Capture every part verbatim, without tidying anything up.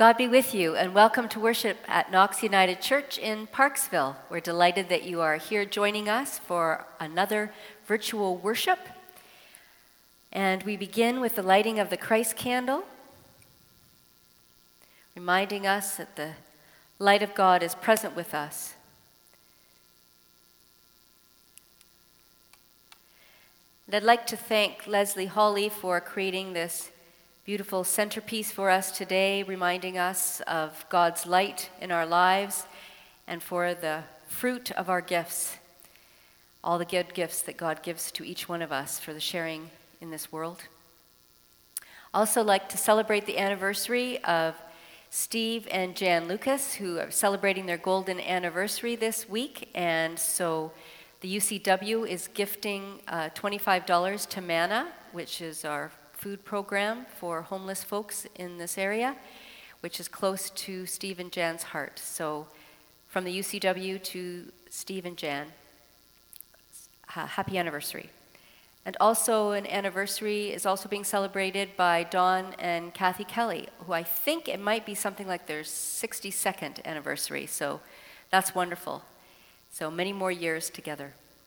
God be with you, and welcome to worship at Knox United Church in Parksville. We're delighted that you are here joining us for another virtual worship. And we begin with the lighting of the Christ candle, reminding us that the light of God is present with us. And I'd like to thank Leslie Hawley for creating this beautiful centerpiece for us today, reminding us of God's light in our lives and for the fruit of our gifts, all the good gifts that God gives to each one of us for the sharing in this world. Also like to celebrate the anniversary of Steve and Jan Lucas, who are celebrating their golden anniversary this week, and so the U C W is gifting uh, twenty-five dollars to Manna, which is our food program for homeless folks in this area, which is close to Steve and Jan's heart. So from the U C W to Steve and Jan, uh, happy anniversary. And also an anniversary is also being celebrated by Don and Kathy Kelly, who I think it might be something like their sixty-second anniversary. So that's wonderful. So many more years together.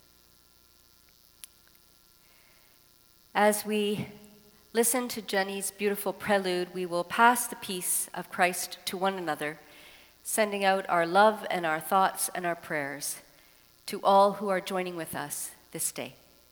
As we listen to Jenny's beautiful prelude, we will pass the peace of Christ to one another, sending out our love and our thoughts and our prayers to all who are joining with us this day.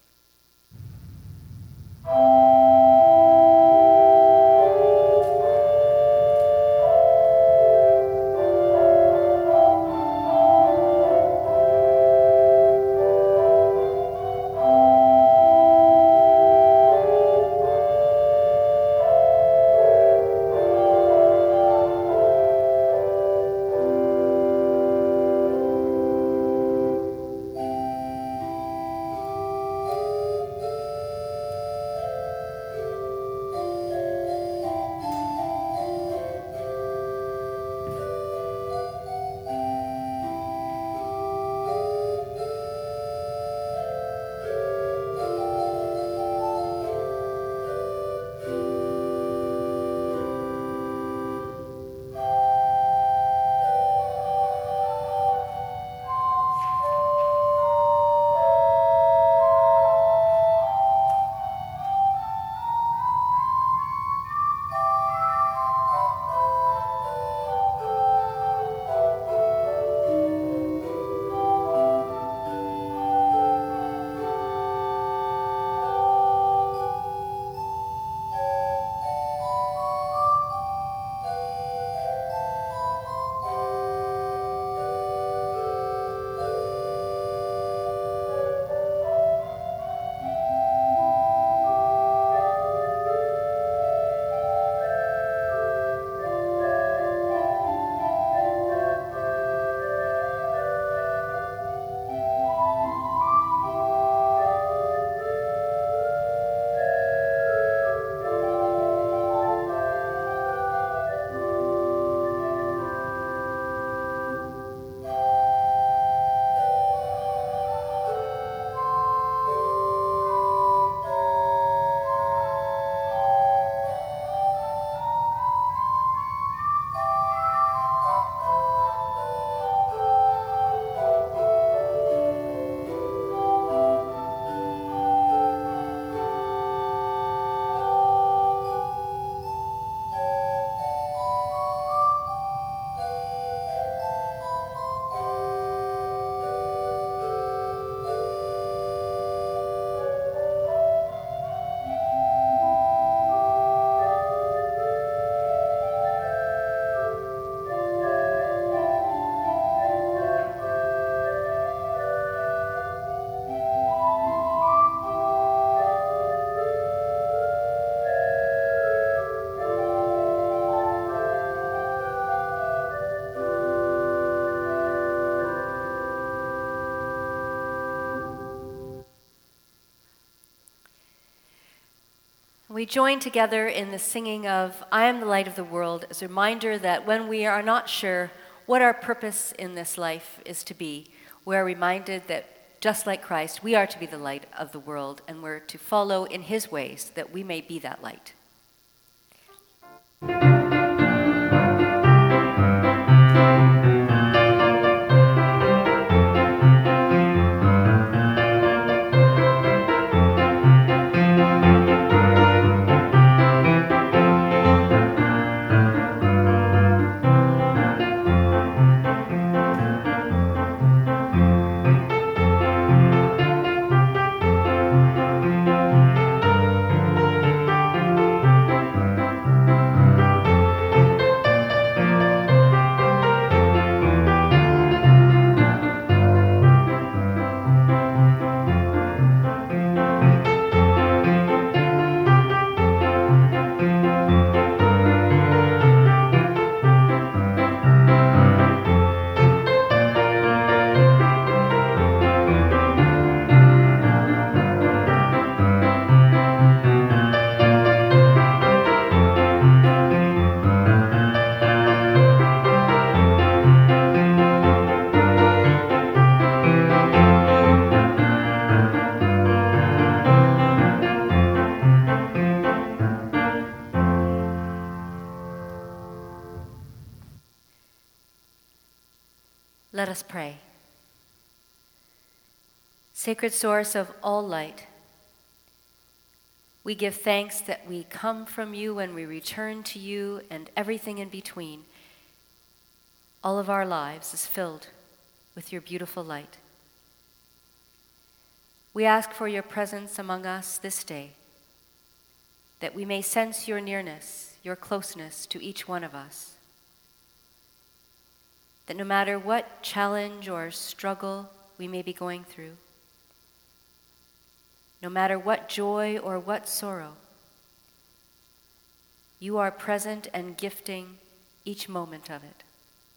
We join together in the singing of I Am the Light of the World as a reminder that when we are not sure what our purpose in this life is to be, we are reminded that just like Christ, we are to be the light of the world, and we're to follow in his ways that we may be that light. Let us pray. Sacred source of all light, we give thanks that we come from you and we return to you, and everything in between. All of our lives is filled with your beautiful light. We ask for your presence among us this day, that we may sense your nearness, your closeness to each one of us. That no matter what challenge or struggle we may be going through, no matter what joy or what sorrow, you are present and gifting each moment of it.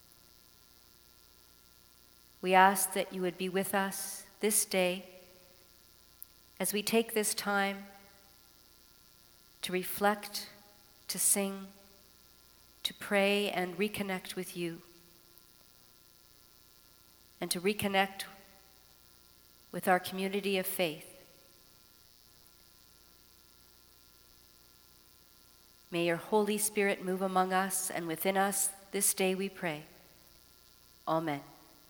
We ask that you would be with us this day as we take this time to reflect, to sing, to pray and reconnect with you, and to reconnect with our community of faith. May your Holy Spirit move among us and within us this day, we pray. Amen.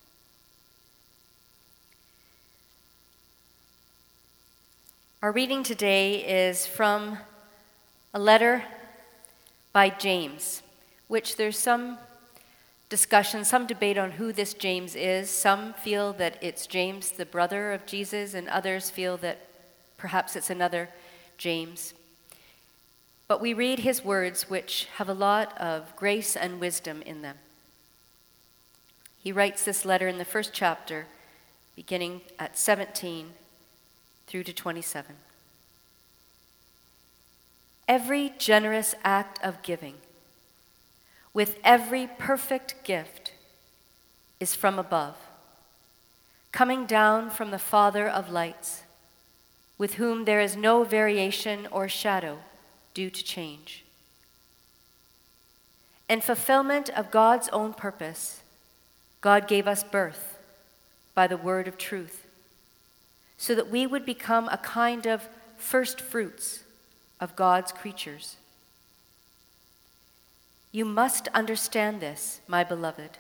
Our reading today is from a letter by James, which there's some discussion, some debate on who this James is. Some feel that it's James, the brother of Jesus, and others feel that perhaps it's another James. But we read his words, which have a lot of grace and wisdom in them. He writes this letter in the first chapter, beginning at seventeen through to twenty-seven. Every generous act of giving, with every perfect gift, is from above, coming down from the Father of lights, with whom there is no variation or shadow due to change. In fulfillment of God's own purpose, God gave us birth by the word of truth, so that we would become a kind of first fruits of God's creatures. You must understand this, my beloved.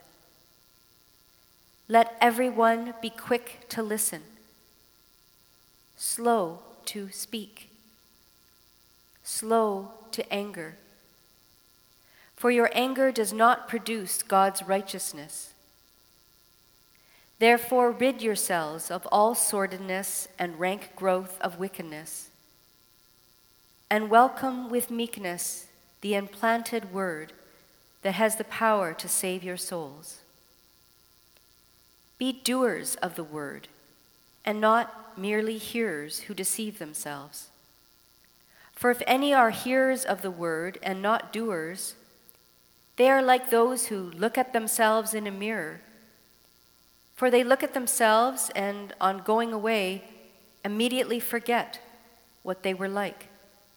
Let everyone be quick to listen, slow to speak, slow to anger. For your anger does not produce God's righteousness. Therefore, rid yourselves of all sordidness and rank growth of wickedness, and welcome with meekness the implanted word that has the power to save your souls. Be doers of the word, and not merely hearers who deceive themselves. For if any are hearers of the word and not doers, they are like those who look at themselves in a mirror. For they look at themselves and, on going away, immediately forget what they were like.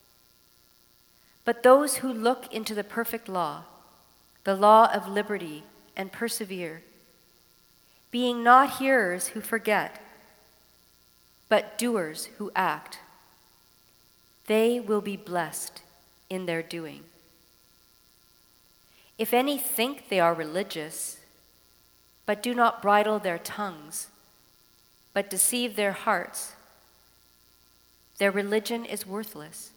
But those who look into the perfect law, the law of liberty, and persevere, being not hearers who forget, but doers who act, they will be blessed in their doing. If any think they are religious, but do not bridle their tongues, but deceive their hearts, their religion is worthless.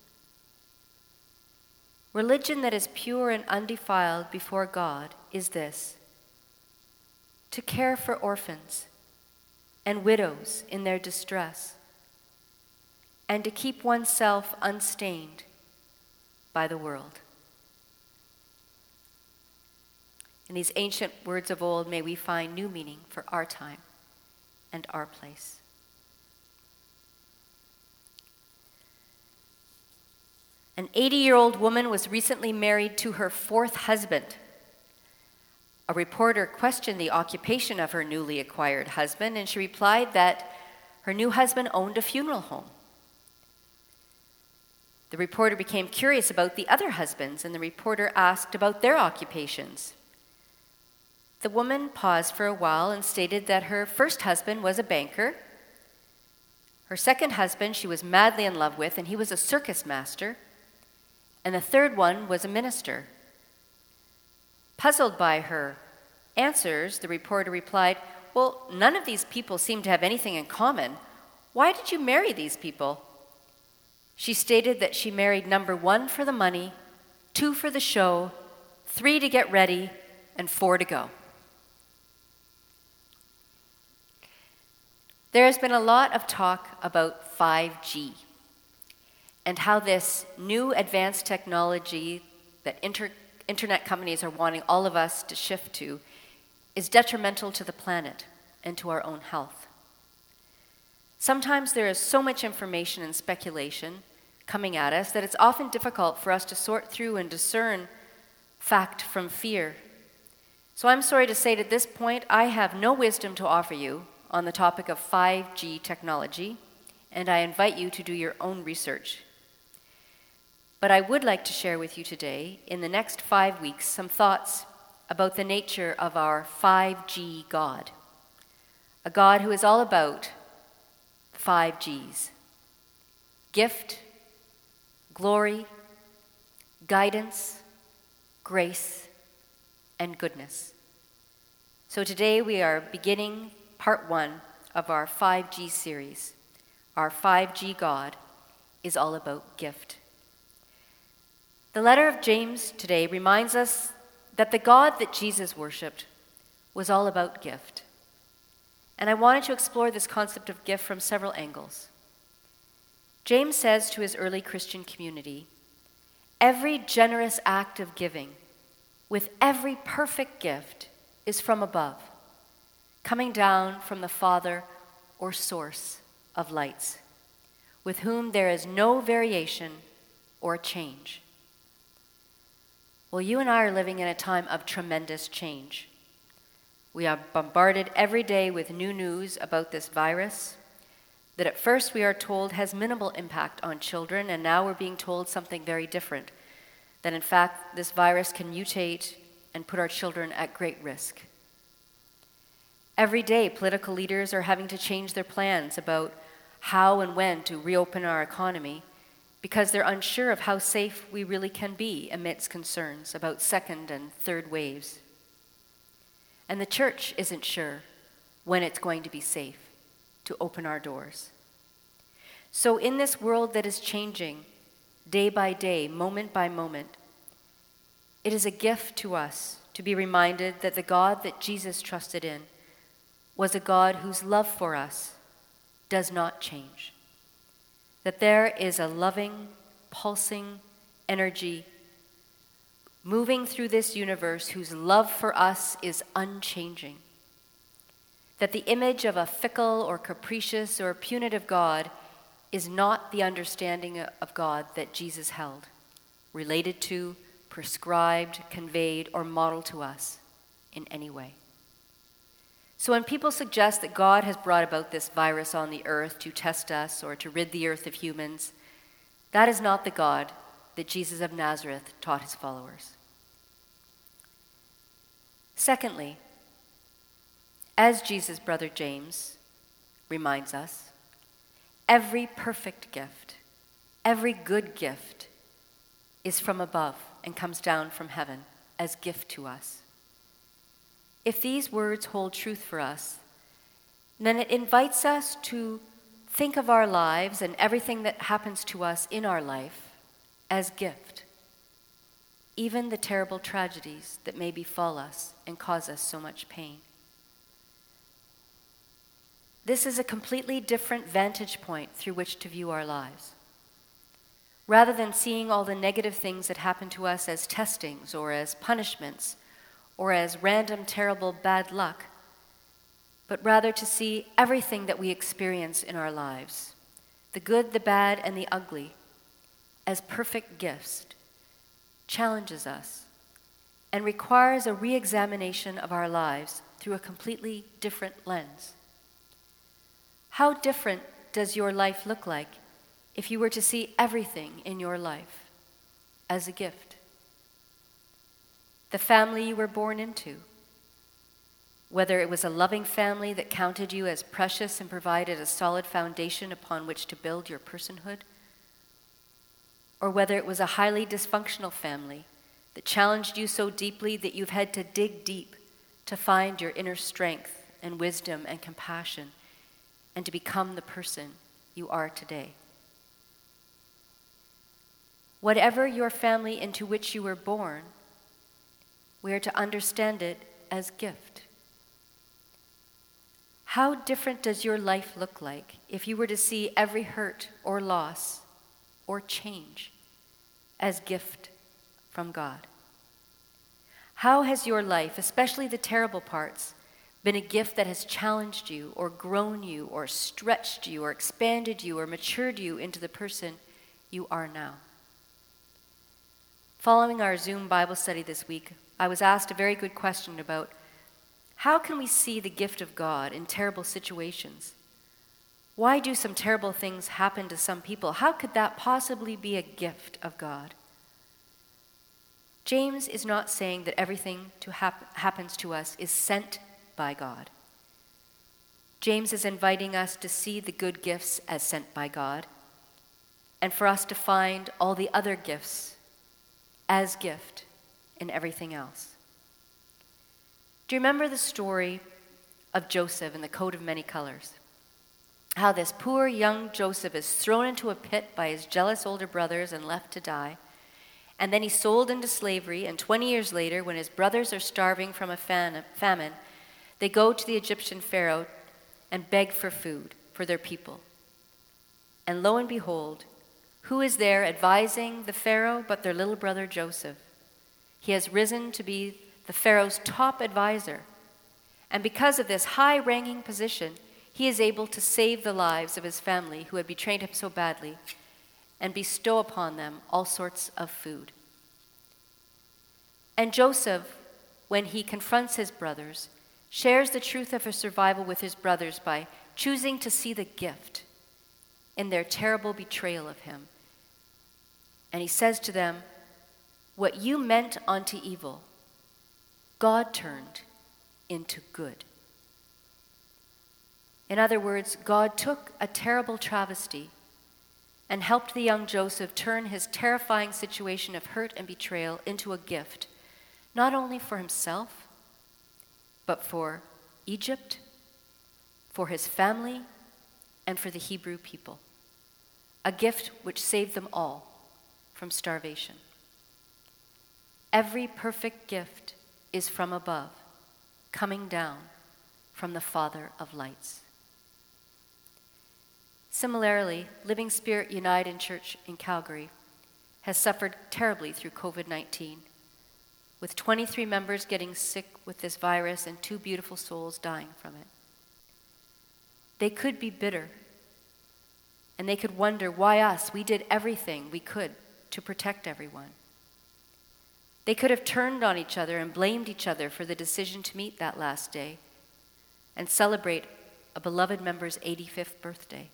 Religion that is pure and undefiled before God is this: to care for orphans and widows in their distress, and to keep oneself unstained by the world. In these ancient words of old, may we find new meaning for our time and our place. An eighty-year-old woman was recently married to her fourth husband. A reporter questioned the occupation of her newly acquired husband, and she replied that her new husband owned a funeral home. The reporter became curious about the other husbands, and the reporter asked about their occupations. The woman paused for a while and stated that her first husband was a banker. Her second husband she was madly in love with, and he was a circus master. And the third one was a minister. Puzzled by her answers, the reporter replied, well, none of these people seem to have anything in common. Why did you marry these people? She stated that she married number one for the money, two for the show, three to get ready, and four to go. There has been a lot of talk about five G and how this new advanced technology that inter- internet companies are wanting all of us to shift to is detrimental to the planet and to our own health. Sometimes there is so much information and speculation coming at us that it's often difficult for us to sort through and discern fact from fear. So I'm sorry to say at this point, I have no wisdom to offer you on the topic of five G technology, and I invite you to do your own research. But I would like to share with you today, in the next five weeks, some thoughts about the nature of our five G God, a God who is all about five G's: gift, glory, guidance, grace, and goodness. So today we are beginning part one of our five G series. Our five G God is all about gift. The letter of James today reminds us that the God that Jesus worshipped was all about gift. And I wanted to explore this concept of gift from several angles. James says to his early Christian community, every generous act of giving, with every perfect gift, is from above, coming down from the Father or source of lights, with whom there is no variation or change. Well, you and I are living in a time of tremendous change. We are bombarded every day with new news about this virus that at first we are told has minimal impact on children, and now we're being told something very different, that in fact this virus can mutate and put our children at great risk. Every day, political leaders are having to change their plans about how and when to reopen our economy because they're unsure of how safe we really can be amidst concerns about second and third waves. And the church isn't sure when it's going to be safe to open our doors. So in this world that is changing day by day, moment by moment, it is a gift to us to be reminded that the God that Jesus trusted in was a God whose love for us does not change. That there is a loving, pulsing energy moving through this universe whose love for us is unchanging. That the image of a fickle or capricious or punitive God is not the understanding of God that Jesus held, related to, prescribed, conveyed, or modeled to us in any way. So when people suggest that God has brought about this virus on the earth to test us or to rid the earth of humans, that is not the God that Jesus of Nazareth taught his followers. Secondly, as Jesus' brother James reminds us, every perfect gift, every good gift is from above and comes down from heaven as gift to us. If these words hold truth for us, then it invites us to think of our lives and everything that happens to us in our life as gift, even the terrible tragedies that may befall us and cause us so much pain. This is a completely different vantage point through which to view our lives. Rather than seeing all the negative things that happen to us as testings or as punishments or as random, terrible, bad luck, but rather to see everything that we experience in our lives, the good, the bad, and the ugly, as perfect gifts, challenges us and requires a re-examination of our lives through a completely different lens. How different does your life look like if you were to see everything in your life as a gift? The family you were born into, whether it was a loving family that counted you as precious and provided a solid foundation upon which to build your personhood, or whether it was a highly dysfunctional family that challenged you so deeply that you've had to dig deep to find your inner strength and wisdom and compassion, and to become the person you are today. Whatever your family into which you were born, we are to understand it as gift. How different does your life look like if you were to see every hurt or loss or change as gift from God? How has your life, especially the terrible parts, been a gift that has challenged you or grown you or stretched you or expanded you or matured you into the person you are now? Following our Zoom Bible study this week, I was asked a very good question about how can we see the gift of God in terrible situations? Why do some terrible things happen to some people? How could that possibly be a gift of God? James is not saying that everything to hap- happens to us is sent by God. James is inviting us to see the good gifts as sent by God, and for us to find all the other gifts as gift in everything else. Do you remember the story of Joseph in the coat of many colors? How this poor young Joseph is thrown into a pit by his jealous older brothers and left to die. And then he's sold into slavery, and twenty years later, when his brothers are starving from a famine, they go to the Egyptian Pharaoh and beg for food for their people. And lo and behold, who is there advising the Pharaoh but their little brother Joseph? He has risen to be the Pharaoh's top advisor. And because of this high-ranking position, he is able to save the lives of his family who had betrayed him so badly and bestow upon them all sorts of food. And Joseph, when he confronts his brothers, shares the truth of his survival with his brothers by choosing to see the gift in their terrible betrayal of him. And he says to them, "What you meant unto evil, God turned into good." In other words, God took a terrible travesty and helped the young Joseph turn his terrifying situation of hurt and betrayal into a gift, not only for himself, but for Egypt, for his family, and for the Hebrew people. A gift which saved them all from starvation. Every perfect gift is from above, coming down from the Father of lights. Similarly, Living Spirit United Church in Calgary has suffered terribly through covid nineteen, with twenty-three members getting sick with this virus and two beautiful souls dying from it. They could be bitter, and they could wonder why us. We did everything we could to protect everyone. They could have turned on each other and blamed each other for the decision to meet that last day and celebrate a beloved member's eighty-fifth birthday.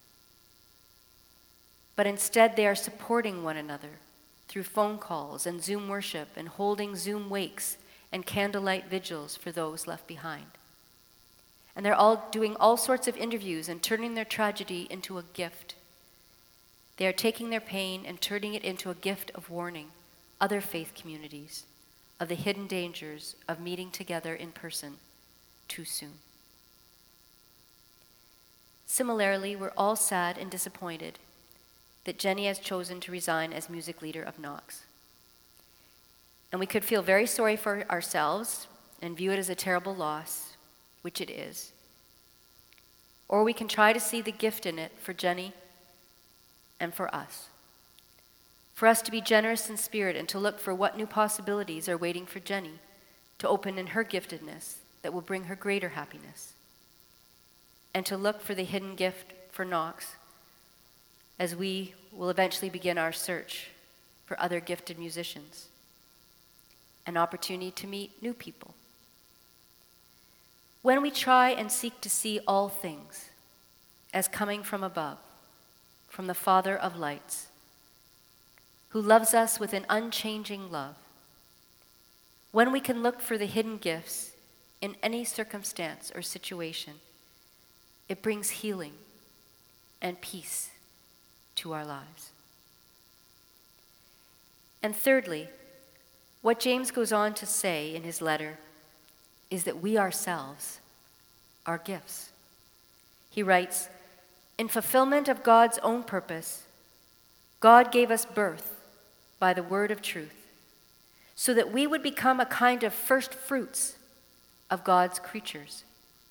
But instead, they are supporting one another through phone calls and Zoom worship and holding Zoom wakes and candlelight vigils for those left behind. And they're all doing all sorts of interviews and turning their tragedy into a gift. They are taking their pain and turning it into a gift of warning other faith communities of the hidden dangers of meeting together in person too soon. Similarly, we're all sad and disappointed that Jenny has chosen to resign as music leader of Knox. And we could feel very sorry for ourselves and view it as a terrible loss, which it is. Or we can try to see the gift in it for Jenny and for us. For us to be generous in spirit and to look for what new possibilities are waiting for Jenny to open in her giftedness that will bring her greater happiness. And to look for the hidden gift for Knox as we will eventually begin our search for other gifted musicians. An opportunity to meet new people. When we try and seek to see all things as coming from above, from the Father of lights, who loves us with an unchanging love, when we can look for the hidden gifts in any circumstance or situation, it brings healing and peace to our lives. And thirdly, what James goes on to say in his letter is that we ourselves our gifts. He writes, "In fulfillment of God's own purpose, God gave us birth by the word of truth, so that we would become a kind of first fruits of God's creatures.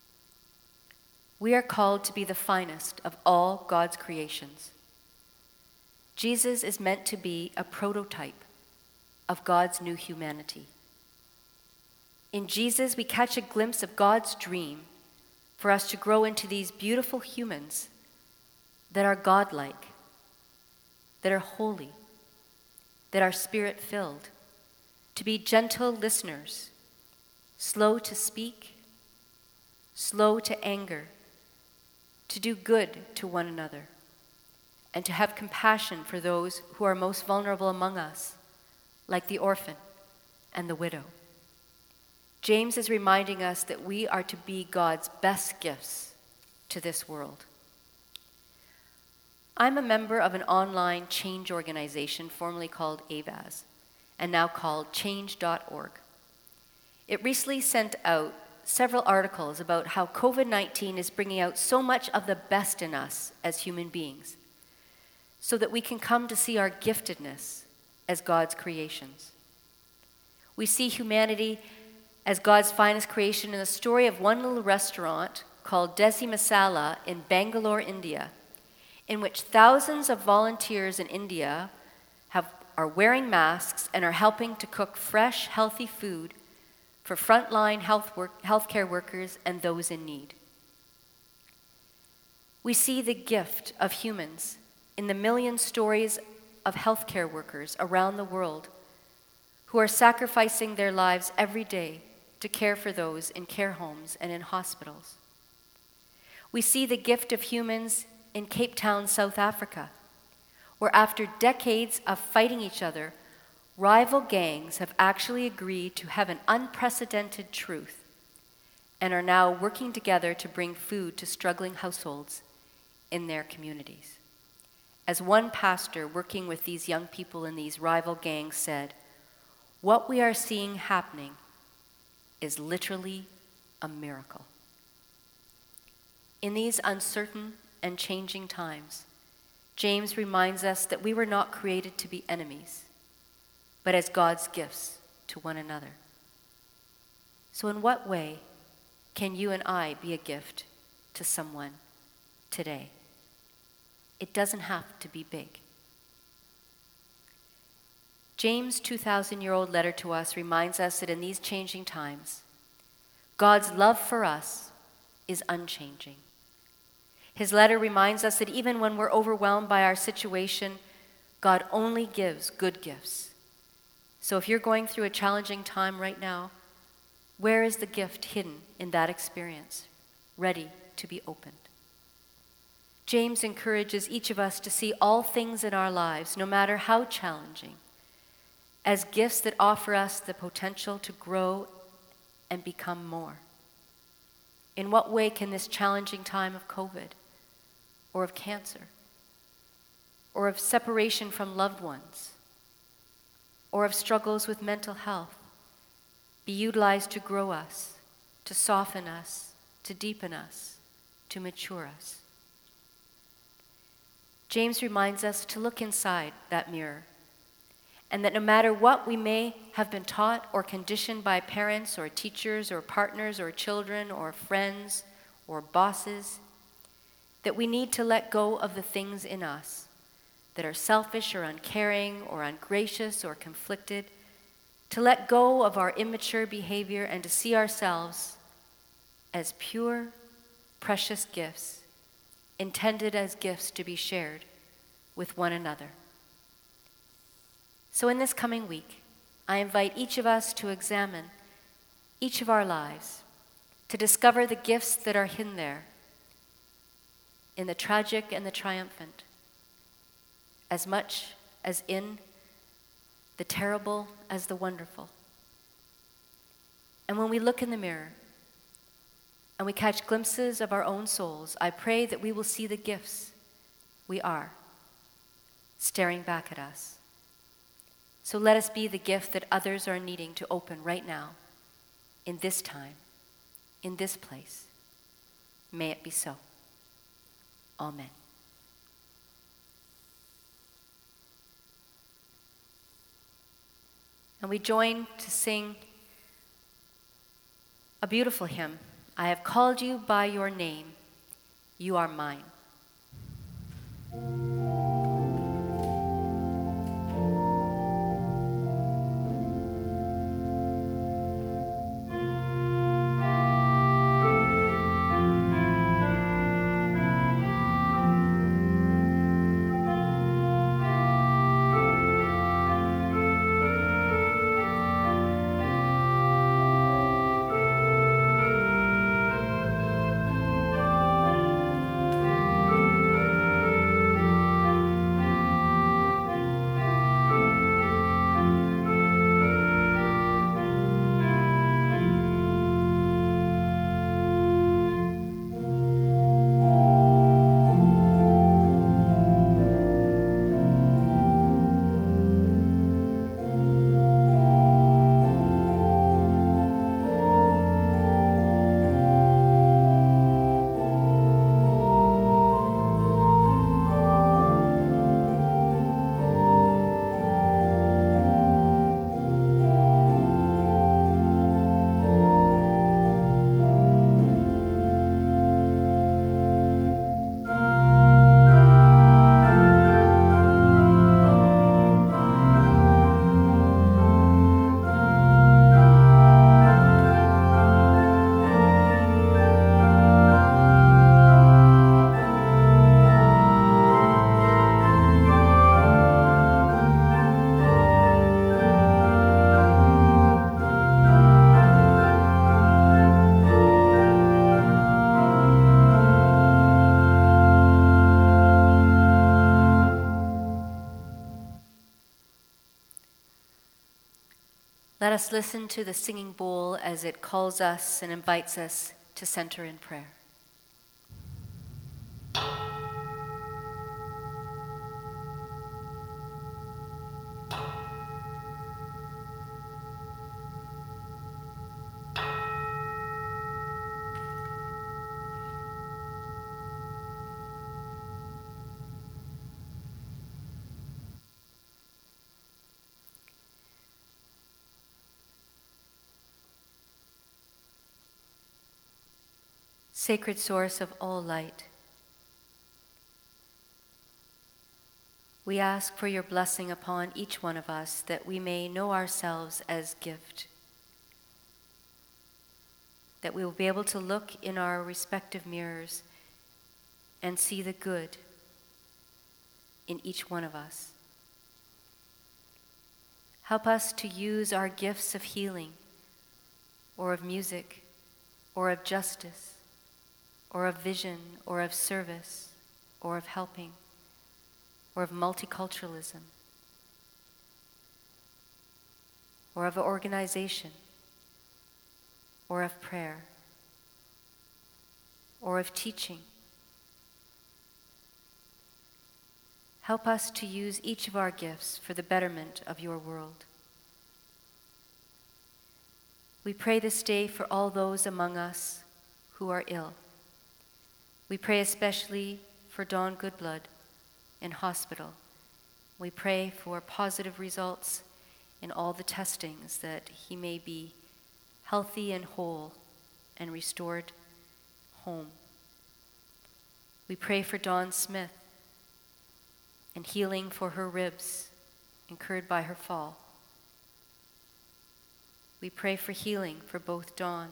We are called to be the finest of all God's creations. Jesus is meant to be a prototype of God's new humanity. In Jesus, we catch a glimpse of God's dream for us to grow into these beautiful humans that are godlike, that are holy, that are spirit-filled, to be gentle listeners, slow to speak, slow to anger, to do good to one another, and to have compassion for those who are most vulnerable among us, like the orphan and the widow." James is reminding us that we are to be God's best gifts to this world. I'm a member of an online change organization formerly called A V A S and now called change dot org. It recently sent out several articles about how covid nineteen is bringing out so much of the best in us as human beings, so that we can come to see our giftedness as God's creations. We see humanity as God's finest creation in the story of one little restaurant called Desi Masala in Bangalore, India, in which thousands of volunteers in India have, are wearing masks and are helping to cook fresh, healthy food for frontline health work, healthcare workers and those in need. We see the gift of humans in the million stories of healthcare workers around the world who are sacrificing their lives every day to care for those in care homes and in hospitals. We see the gift of humans in Cape Town, South Africa, where after decades of fighting each other, rival gangs have actually agreed to have an unprecedented truth and are now working together to bring food to struggling households in their communities. As one pastor working with these young people in these rival gangs said, "What we are seeing happening is literally a miracle." In these uncertain and changing times, James reminds us that we were not created to be enemies, but as God's gifts to one another. So in what way can you and I be a gift to someone today? It doesn't have to be big. James' two thousand year old letter to us reminds us that in these changing times, God's love for us is unchanging. His letter reminds us that even when we're overwhelmed by our situation, God only gives good gifts. So if you're going through a challenging time right now, where is the gift hidden in that experience, ready to be opened? James encourages each of us to see all things in our lives, no matter how challenging, as gifts that offer us the potential to grow and become more. In what way can this challenging time of COVID, or of cancer, or of separation from loved ones, or of struggles with mental health be utilized to grow us, to soften us, to deepen us, to mature us? James reminds us to look inside that mirror, and that no matter what we may have been taught or conditioned by parents or teachers or partners or children or friends or bosses, that we need to let go of the things in us that are selfish or uncaring or ungracious or conflicted, to let go of our immature behavior and to see ourselves as pure, precious gifts, intended as gifts to be shared with one another. So in this coming week, I invite each of us to examine each of our lives, to discover the gifts that are hidden there, in the tragic and the triumphant, as much as in the terrible as the wonderful. And when we look in the mirror and we catch glimpses of our own souls, I pray that we will see the gifts we are staring back at us. So let us be the gift that others are needing to open right now, in this time, in this place, May it be so. Amen. And we join to sing a beautiful hymn. I have called you by your name. You are mine. Let us listen to the singing bowl as it calls us and invites us to center in prayer. Sacred source of all light, we ask for your blessing upon each one of us that we may know ourselves as gift, that we will be able to look in our respective mirrors and see the good in each one of us. Help us to use our gifts of healing, or of music, or of justice, or of vision, or of service, or of helping, or of multiculturalism, or of organization, or of prayer, or of teaching. Help us to use each of our gifts for the betterment of your world. We pray this day for all those among us who are ill. We pray especially for Don Goodblood in hospital. We pray for positive results in all the testings, that he may be healthy and whole and restored home. We pray for Dawn Smith and healing for her ribs incurred by her fall. We pray for healing for both Dawns.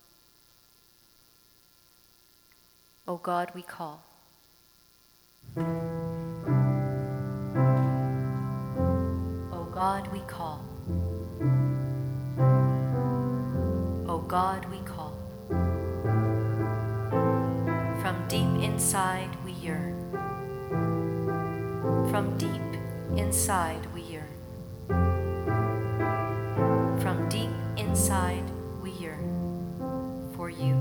O God, we call. O God, we call. O God, we call. From deep inside we yearn. From deep inside we yearn. From deep inside we yearn for you.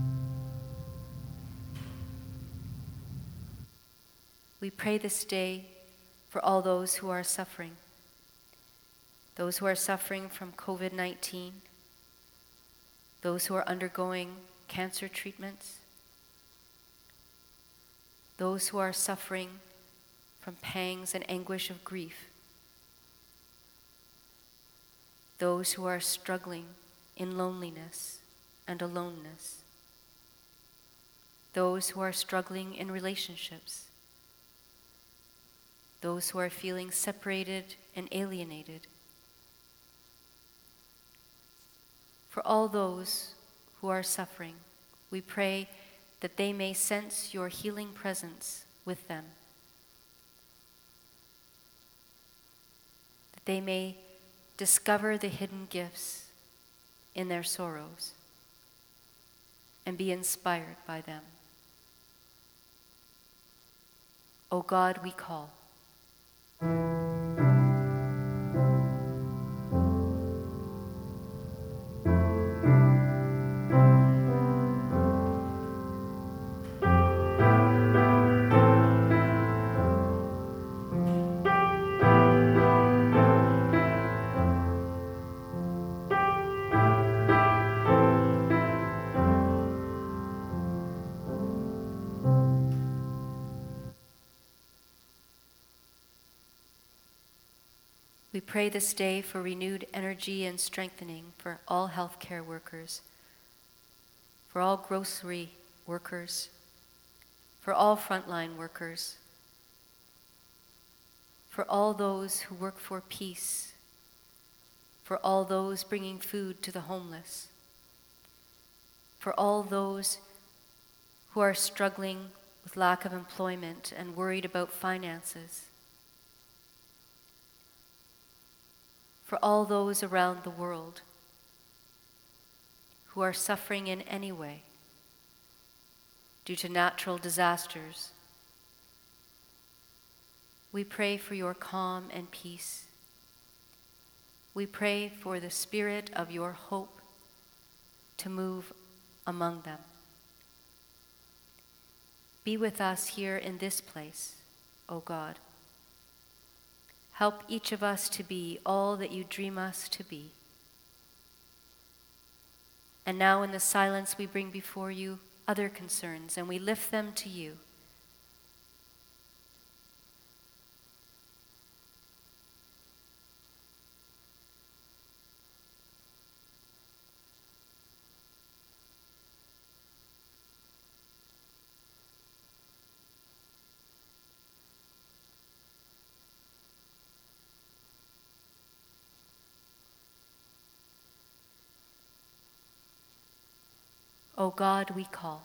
We pray this day for all those who are suffering, those who are suffering from covid nineteen, those who are undergoing cancer treatments, those who are suffering from pangs and anguish of grief, those who are struggling in loneliness and aloneness, those who are struggling in relationships, those who are feeling separated and alienated. For all those who are suffering, we pray that they may sense your healing presence with them, that they may discover the hidden gifts in their sorrows and be inspired by them. O God, we call. We pray this day for renewed energy and strengthening for all healthcare workers, for all grocery workers, for all frontline workers, for all those who work for peace, for all those bringing food to the homeless, for all those who are struggling with lack of employment and worried about finances, for all those around the world who are suffering in any way due to natural disasters. We pray for your calm and peace. We pray for the spirit of your hope to move among them. Be with us here in this place, O God. Help each of us to be all that you dream us to be. And now in the silence we bring before you other concerns, and we lift them to you. O God, we call.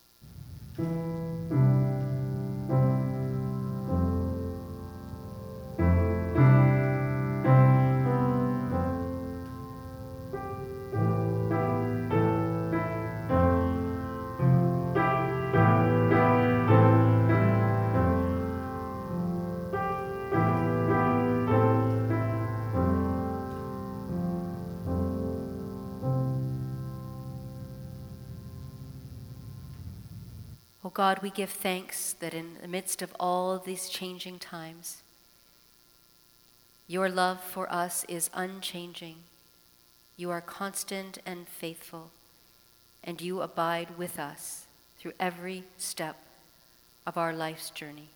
O God, we give thanks that in the midst of all of these changing times, your love for us is unchanging. You are constant and faithful, and you abide with us through every step of our life's journey.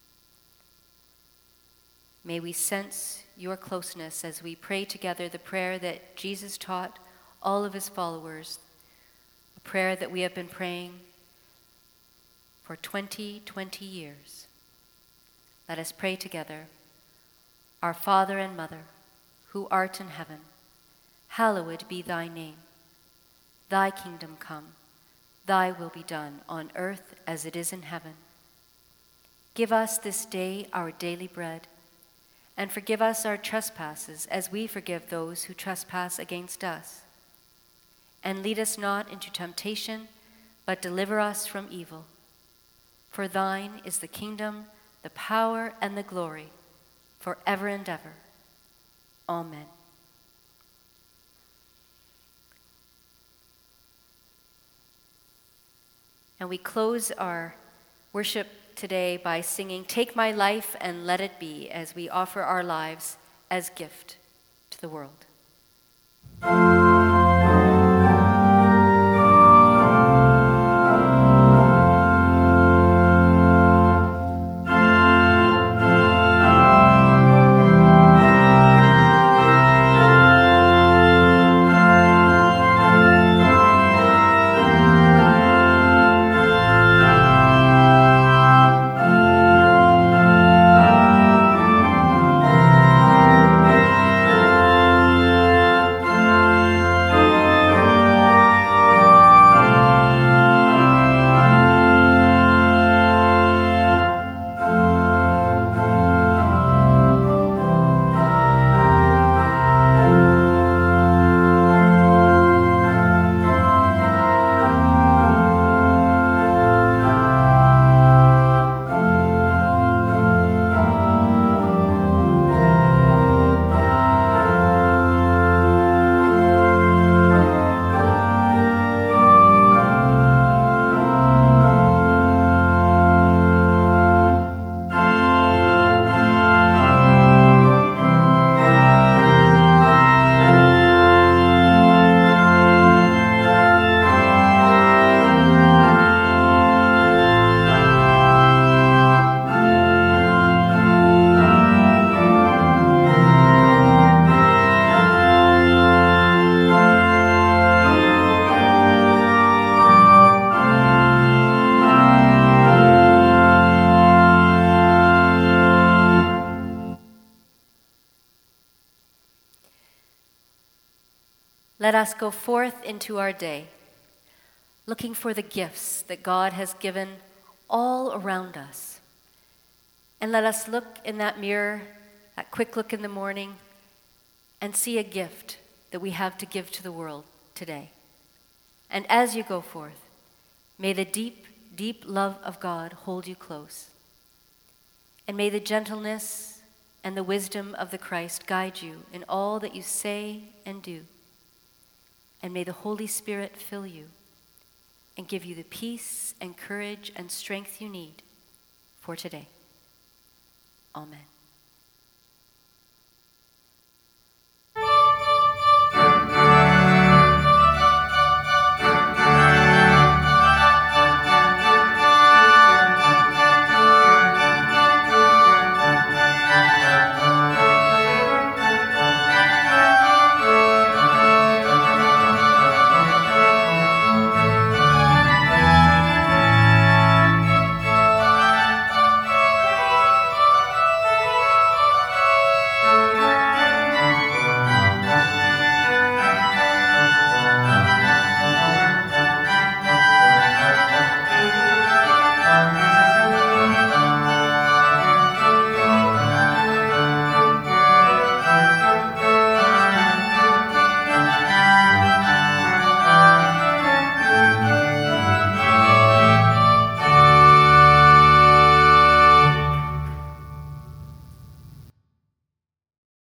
May we sense your closeness as we pray together the prayer that Jesus taught all of his followers, a prayer that we have been praying for twenty, twenty years. Let us pray together. Our Father and Mother, who art in heaven, hallowed be thy name. Thy kingdom come, thy will be done on earth as it is in heaven. Give us this day our daily bread, and forgive us our trespasses as we forgive those who trespass against us. And lead us not into temptation, but deliver us from evil. For thine is the kingdom, the power, and the glory, forever and ever. Amen. And we close our worship today by singing "Take My Life and Let It Be" as we offer our lives as gift to the world. let us go forth into our day, looking for the gifts that God has given all around us. And let us look in that mirror, that quick look in the morning, and see a gift that we have to give to the world today. And as you go forth, may the deep, deep love of God hold you close. And may the gentleness and the wisdom of the Christ guide you in all that you say and do. And may the Holy Spirit fill you and give you the peace and courage and strength you need for today. Amen.